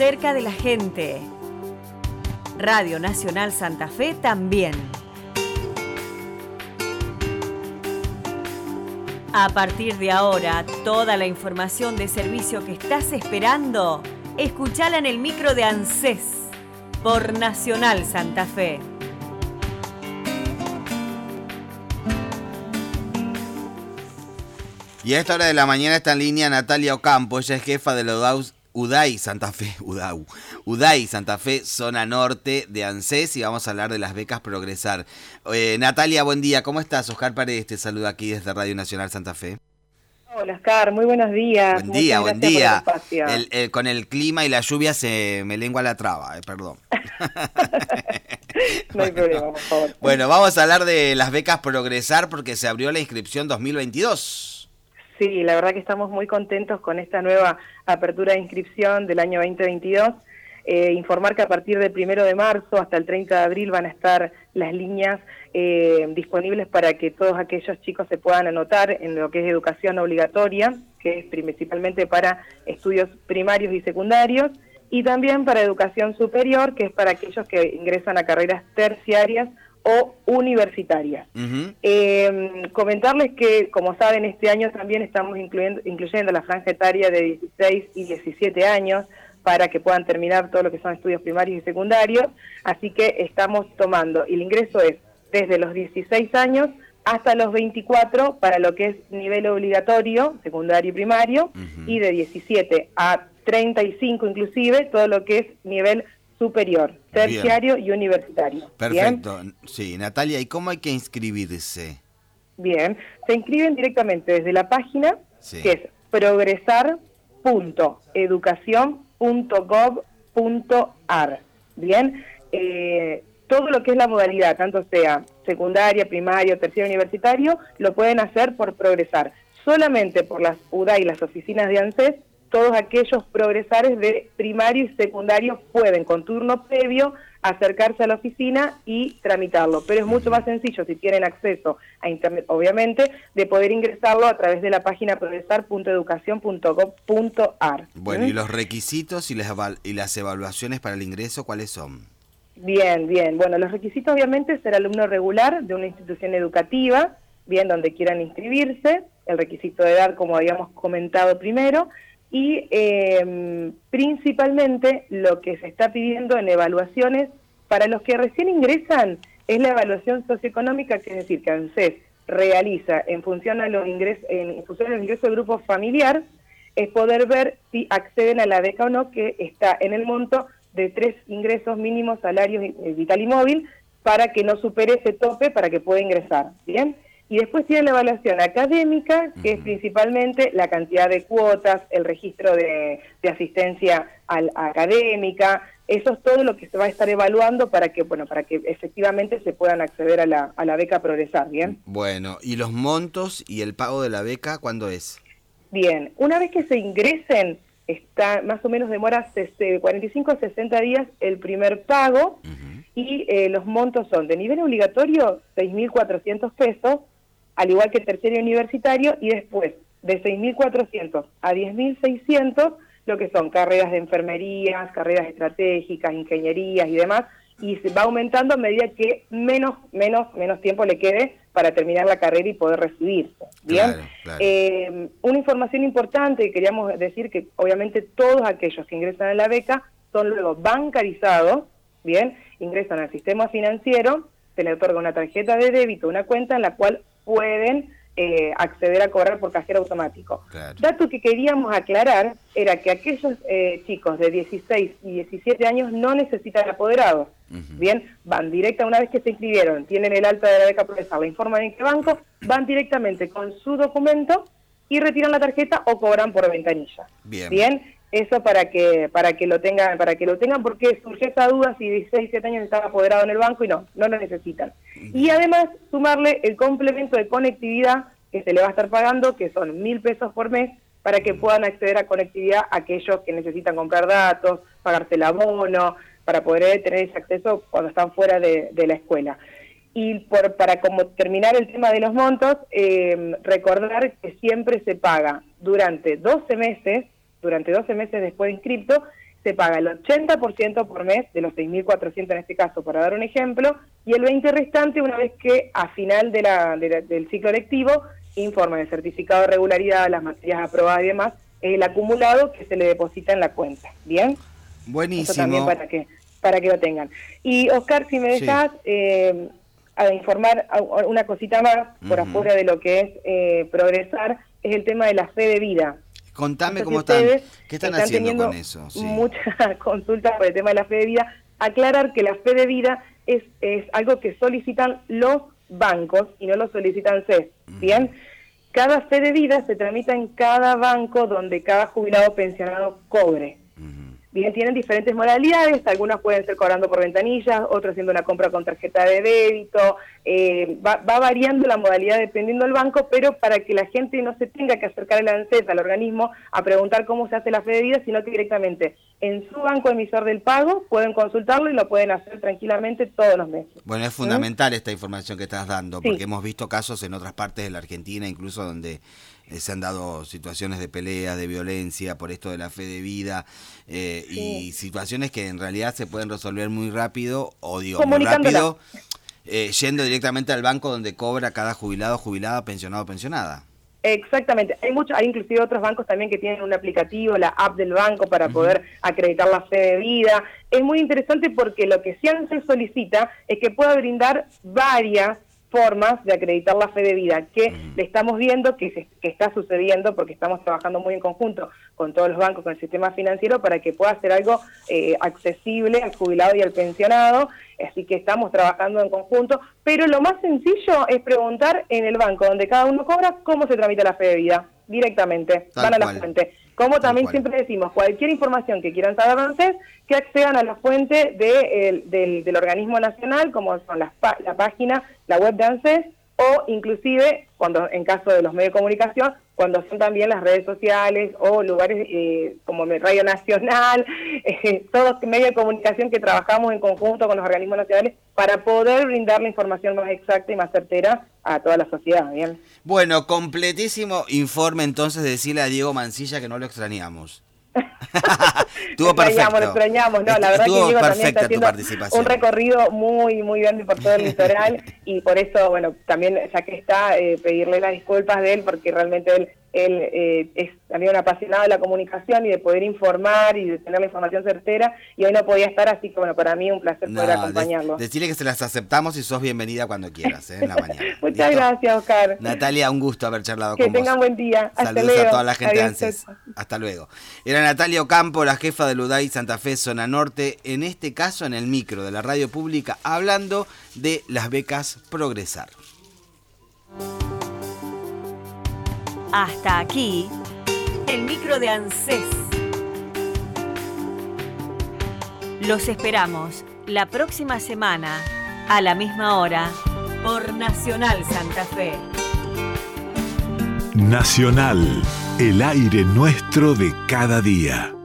cerca de la gente. Radio Nacional Santa Fe también. A partir de ahora, toda la información de servicio que estás esperando, escuchala en el micro de ANSES por Nacional Santa Fe. Y a esta hora de la mañana está en línea Natalia Ocampo. Ella es jefa de la UDAI Santa Fe, zona norte de ANSES, y vamos a hablar de las becas Progresar. Natalia, buen día, ¿cómo estás? Oscar Paredes te saluda aquí desde Radio Nacional Santa Fe. Hola Oscar, muy buenos días. Buen día. Con el clima y la lluvia se me lengua la traba, perdón. No hay problema, por favor. Bueno, vamos a hablar de las becas Progresar porque se abrió la inscripción 2022. Sí, la verdad que estamos muy contentos con esta nueva apertura de inscripción del año 2022. Informar que a partir del 1 de marzo hasta el 30 de abril van a estar las líneas disponibles para que todos aquellos chicos se puedan anotar en lo que es educación obligatoria, que es principalmente para estudios primarios y secundarios, y también para educación superior, que es para aquellos que ingresan a carreras terciarias o universitarias. Uh-huh. Comentarles que, como saben, este año también estamos incluyendo la franja etaria de 16 y 17 años para que puedan terminar todo lo que son estudios primarios y secundarios, así que estamos tomando, y el ingreso es desde los 16 años hasta los 24 para lo que es nivel obligatorio, secundario y primario, uh-huh, y de 17 a 35 inclusive, todo lo que es nivel superior, terciario. Bien. Y universitario. Perfecto. ¿Bien? Sí, Natalia, ¿y cómo hay que inscribirse? Bien, se inscriben directamente desde la página, sí, que es progresar.educacion.gov.ar. Bien, todo lo que es la modalidad, tanto sea secundaria, primario, terciario, universitario, lo pueden hacer por Progresar. Solamente por las UDAI y las oficinas de ANSES, todos aquellos progresares de primario y secundario pueden, con turno previo, acercarse a la oficina y tramitarlo. Pero es mucho más sencillo, si tienen acceso a Internet, obviamente, de poder ingresarlo a través de la página progresar.educacion.gov.ar. Bueno, ¿y los requisitos y las evaluaciones para el ingreso, cuáles son? Bien. Bueno, los requisitos, obviamente, ser alumno regular de una institución educativa, bien, donde quieran inscribirse, el requisito de edad, como habíamos comentado primero, y principalmente lo que se está pidiendo en evaluaciones para los que recién ingresan es la evaluación socioeconómica, que es decir, que ANSES realiza en función a los ingresos, del grupo familiar, es poder ver si acceden a la beca o no, que está en el monto de 3 ingresos mínimos, salarios vital y móvil, para que no supere ese tope para que pueda ingresar, ¿bien? Y después tiene la evaluación académica, que es principalmente la cantidad de cuotas, el registro de asistencia académica. Eso es todo lo que se va a estar evaluando para que efectivamente se puedan acceder a la beca Progresar, ¿bien? Bueno, ¿y los montos y el pago de la beca cuándo es? Bien, una vez que se ingresen, está más o menos demora 45 a 60 días el primer pago, uh-huh, y los montos son de nivel obligatorio 6.400 pesos, al igual que terciario universitario, y después de 6.400 a 10.600, lo que son carreras de enfermerías, carreras estratégicas, ingenierías y demás, y se va aumentando a medida que menos tiempo le quede para terminar la carrera y poder recibirse. ¿Bien? Claro. Una información importante que queríamos decir, que obviamente todos aquellos que ingresan a la beca son luego bancarizados, ¿bien? Ingresan al sistema financiero, se les otorga una tarjeta de débito, una cuenta en la cual pueden acceder a cobrar por cajero automático. Claro. Dato que queríamos aclarar era que aquellos chicos de 16 y 17 años no necesitan apoderados. Uh-huh. Bien, van directa, una vez que se inscribieron, tienen el alta de la beca Progresar, la informan en qué banco, van directamente con su documento y retiran la tarjeta o cobran por ventanilla. Bien. Eso para que lo tengan, porque surge esa duda si 16, 17 años están apoderados en el banco y no lo necesitan. Y además sumarle el complemento de conectividad que se le va a estar pagando, que son 1.000 pesos por mes, para que puedan acceder a conectividad aquellos que necesitan comprar datos, pagarse el abono, para poder tener ese acceso cuando están fuera de la escuela. Y para como terminar el tema de los montos, recordar que siempre se paga durante 12 meses después de inscripto, se paga el 80% por mes, de los 6.400 en este caso, para dar un ejemplo, y el 20% restante una vez que a final del ciclo lectivo informan el certificado de regularidad, las materias aprobadas y demás, el acumulado que se le deposita en la cuenta. ¿Bien? Buenísimo. Eso también para que lo tengan. Y Oscar, si me dejas a informar una cosita más, por afuera de lo que es progresar, es el tema de la fe de vida. Contame cómo están, ¿qué están haciendo con eso? Sí. Muchas consultas por el tema de la fe de vida. Aclarar que la fe de vida es algo que solicitan los bancos y no lo solicitan CES. ¿Bien? Cada fe de vida se tramita en cada banco donde cada jubilado o pensionado cobre. Bien, tienen diferentes modalidades, algunas pueden ser cobrando por ventanillas, otros haciendo una compra con tarjeta de débito, va variando la modalidad dependiendo del banco, pero para que la gente no se tenga que acercar al ANSES, al organismo, a preguntar cómo se hace la fe de vida, sino que directamente en su banco emisor del pago pueden consultarlo y lo pueden hacer tranquilamente todos los meses. Bueno, es fundamental esta información que estás dando, porque hemos visto casos en otras partes de la Argentina, incluso donde se han dado situaciones de pelea, de violencia por esto de la fe de vida, y situaciones que en realidad se pueden resolver muy rápido, muy rápido, yendo directamente al banco donde cobra cada jubilado, jubilada, pensionado, pensionada. Exactamente, hay inclusive otros bancos también que tienen un aplicativo, la app del banco para poder acreditar la fe de vida. Es muy interesante porque lo que se solicita es que pueda brindar varias formas de acreditar la fe de vida, que le estamos viendo que está sucediendo porque estamos trabajando muy en conjunto con todos los bancos, con el sistema financiero, para que pueda ser algo accesible al jubilado y al pensionado, así que estamos trabajando en conjunto, pero lo más sencillo es preguntar en el banco donde cada uno cobra cómo se tramita la fe de vida, directamente, van a la fuente. Como también siempre decimos, cualquier información que quieran saber antes, que accedan a la fuente del organismo nacional, como son la página, la web de ANSES, o inclusive, cuando en caso de los medios de comunicación, cuando son también las redes sociales o lugares como Radio Nacional, todos medios de comunicación que trabajamos en conjunto con los organismos nacionales para poder brindar la información más exacta y más certera a toda la sociedad. ¿Bien? Bueno, completísimo informe entonces, decirle a Diego Mancilla que no lo extrañamos. Estuvo perfecto. Lo extrañamos, no, la verdad que Diego también está haciendo un recorrido muy grande por todo el litoral y por eso, bueno, también ya que está, pedirle las disculpas de él porque realmente él es también un apasionado de la comunicación y de poder informar y de tener la información certera y hoy no podía estar, así que bueno, para mí un placer poder acompañarlo. Decirle que se las aceptamos y sos bienvenida cuando quieras, en la mañana. Muchas gracias, Oscar. Natalia, un gusto haber charlado con vos. Que tengan buen día. Saludos a toda la gente de ANSES. Hasta luego. Era Natalia Ocampo, la jefa del UDAI Santa Fe, Zona Norte, en este caso en el micro de la radio pública, hablando de las becas Progresar. Hasta aquí, el micro de ANSES. Los esperamos la próxima semana, a la misma hora, por Nacional Santa Fe. Nacional, el aire nuestro de cada día.